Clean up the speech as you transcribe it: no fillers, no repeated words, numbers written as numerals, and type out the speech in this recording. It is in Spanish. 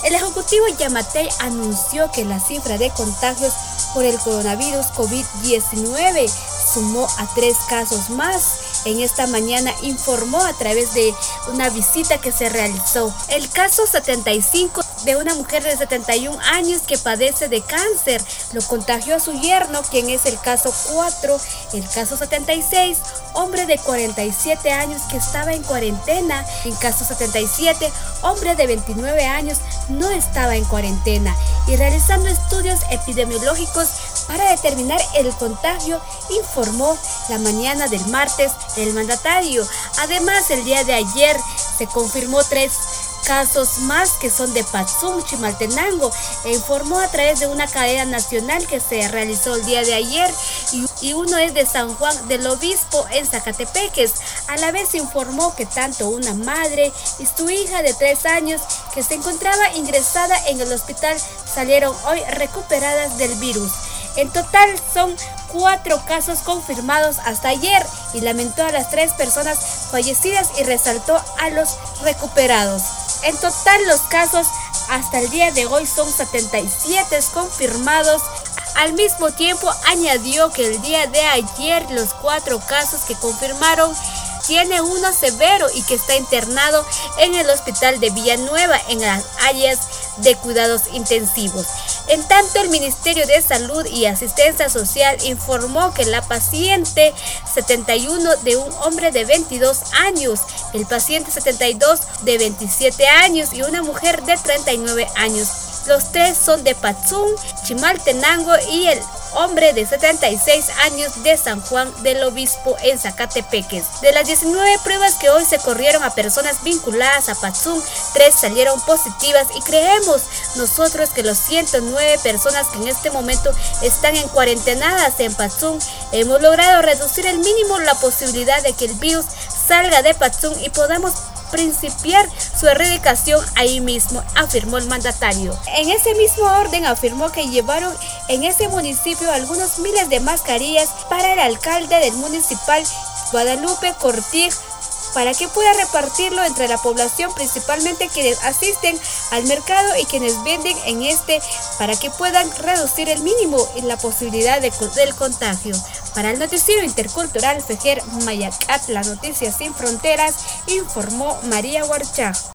El ejecutivo Yamatei anunció que la cifra de contagios por el coronavirus COVID-19 sumó a 3 casos más. En esta mañana informó a través de una visita que se realizó. El caso 75 de una mujer de 71 años que padece de cáncer lo contagió a su yerno, quien es el caso 4. El caso 76, hombre de 47 años que estaba en cuarentena. En caso 77, hombre de 29 años no estaba en cuarentena. Y realizando estudios epidemiológicos para determinar el contagio, informó la mañana del martes el mandatario. Además, el día de ayer se confirmó 3 casos más que son de Patzum, Chimaltenango, e informó a través de una cadena nacional que se realizó el día de ayer, y uno es de San Juan del Obispo en Zacatepeques. A la vez se informó que tanto una madre y su hija de 3 años que se encontraba ingresada en el hospital salieron hoy recuperadas del virus. En total son 4 casos confirmados hasta ayer y lamentó a las 3 personas fallecidas y resaltó a los recuperados. En total los casos hasta el día de hoy son 77 confirmados. Al mismo tiempo añadió que el día de ayer los 4 casos que confirmaron tiene uno severo y que está internado en el hospital de Villanueva en las áreas de cuidados intensivos. En tanto, el Ministerio de Salud y Asistencia Social informó que la paciente 71 de un hombre de 22 años, el paciente 72 de 27 años y una mujer de 39 años. Los 3 son de Patzum, Chimaltenango y el hombre de 76 años de San Juan del Obispo en Zacatepeques. De las 19 pruebas que hoy se corrieron a personas vinculadas a Patzum, 3 salieron positivas y creemos nosotros que los 109 personas que en este momento están en cuarentenadas en Patzum, hemos logrado reducir al mínimo la posibilidad de que el virus salga de Patzum y podamos principiar su erradicación ahí mismo, afirmó el mandatario. En ese mismo orden afirmó que llevaron en ese municipio algunos miles de mascarillas para el alcalde del municipal, Guadalupe Cortig, para que pueda repartirlo entre la población, principalmente quienes asisten al mercado y quienes venden en para que puedan reducir el mínimo en la posibilidad del contagio. Para el noticiero intercultural Fejer Mayacat, las noticias sin fronteras, informó María Huarchá.